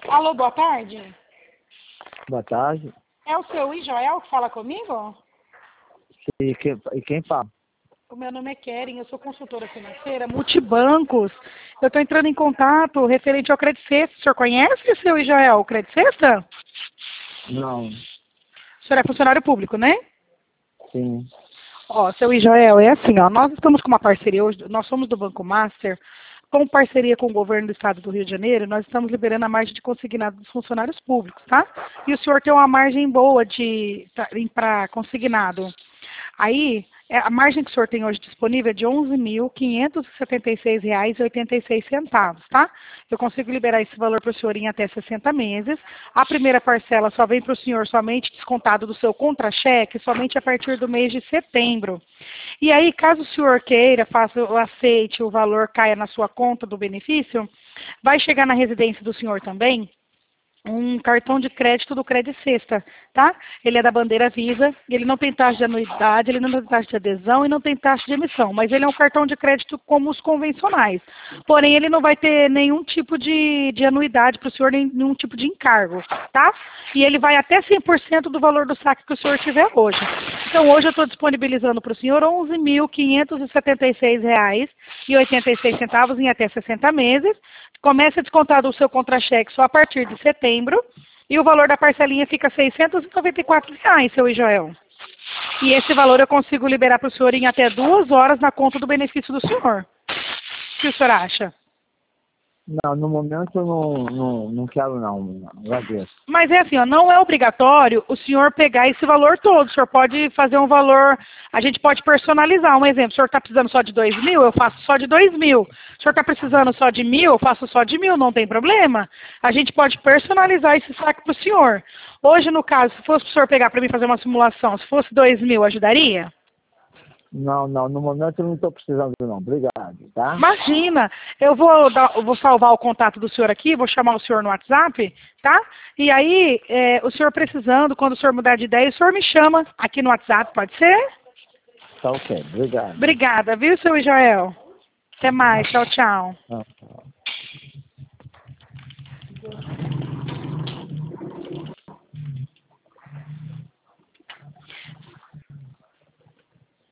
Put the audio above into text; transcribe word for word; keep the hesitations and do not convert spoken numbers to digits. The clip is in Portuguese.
Alô, boa tarde. Boa tarde. É o seu Israel que fala comigo? E quem, e quem fala? O meu nome é Keren, eu sou consultora financeira, multibancos. Eu estou entrando em contato referente ao Credit Sexta. O senhor conhece, seu Israel, o Credit Sexta? Não. O senhor é funcionário público, né? Sim. Ó, seu Israel, é assim, ó, nós estamos com uma parceria hoje, nós somos do Banco Master, com parceria com o governo do estado do Rio de Janeiro, nós estamos liberando a margem de consignado dos funcionários públicos, tá? E o senhor tem uma margem boa de para consignado. Aí, é, a margem que o senhor tem hoje disponível é de onze mil quinhentos e setenta e seis reais e oitenta e seis centavos, tá? Eu consigo liberar esse valor para o senhor em até sessenta meses. A primeira parcela só vem para o senhor somente descontado do seu contra-cheque, somente a partir do mês de setembro. E aí, caso o senhor queira, faça o aceite, o valor caia na sua conta do benefício, vai chegar na residência do senhor também um cartão de crédito do Credit Sexta, tá? Ele é da bandeira Visa, ele não tem taxa de anuidade, ele não tem taxa de adesão e não tem taxa de emissão, mas ele é um cartão de crédito como os convencionais. Porém, ele não vai ter nenhum tipo de, de anuidade para o senhor, nenhum tipo de encargo, tá? E ele vai até cem por cento do valor do saque que o senhor tiver hoje. Então, hoje eu estou disponibilizando para o senhor onze mil quinhentos e setenta e seis reais e oitenta e seis centavos em até sessenta meses. Começa a descontar do seu contra-cheque só a partir de setembro e o valor da parcelinha fica seiscentos e noventa e quatro reais, seu Israel. E esse valor eu consigo liberar para o senhor em até duas horas na conta do benefício do senhor. O que o senhor acha? Não, no momento eu não, não, não quero não, agradeço. Mas é assim, ó, não é obrigatório o senhor pegar esse valor todo. O senhor pode fazer um valor, a gente pode personalizar. Um exemplo, o senhor está precisando só de dois mil, eu faço só de dois mil. O senhor está precisando só de mil, eu faço só de mil, não tem problema. A gente pode personalizar esse saque para o senhor. Hoje, no caso, se fosse o senhor pegar para mim fazer uma simulação, se fosse dois mil, ajudaria? Não, não, no momento eu não estou precisando não, obrigado, tá? Imagina, eu vou, dar, eu vou salvar o contato do senhor aqui, vou chamar o senhor no WhatsApp, tá? E aí, é, o senhor precisando, quando o senhor mudar de ideia, o senhor me chama aqui no WhatsApp, pode ser? Tá ok, obrigado. Obrigada, viu, seu Israel? Até mais, tchau, tchau. Ah.